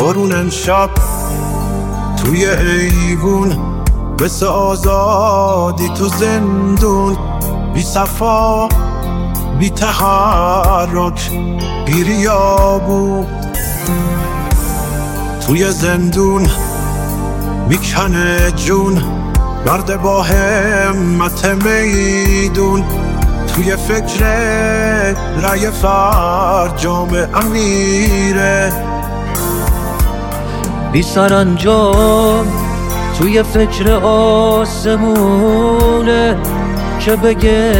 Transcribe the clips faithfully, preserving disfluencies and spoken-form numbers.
بارون امشب توی ایوون، مثل آزادی تو زندون، بی صفا بی تحرک بیریا بود. توی زندون میکنه جون مرد با همت میدون، توی فکر رای فرجام امیره. بی سرانجام توی فکر آسمونه که بگه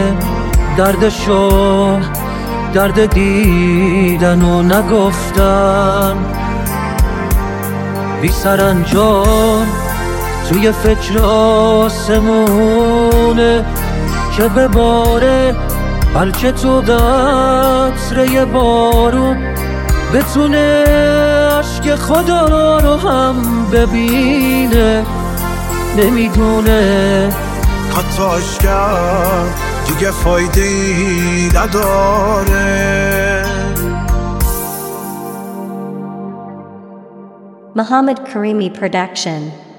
دردشو درد دیدن و نگفتن. بی سرانجام توی فکر آسمونه که بباره، بلکه تو قطره بارون بتونه عشق خدا رو هم ببینه. نمیدونه حتی عشقم دیگه فایده‌ای نداره. Muhammad Karimi Production.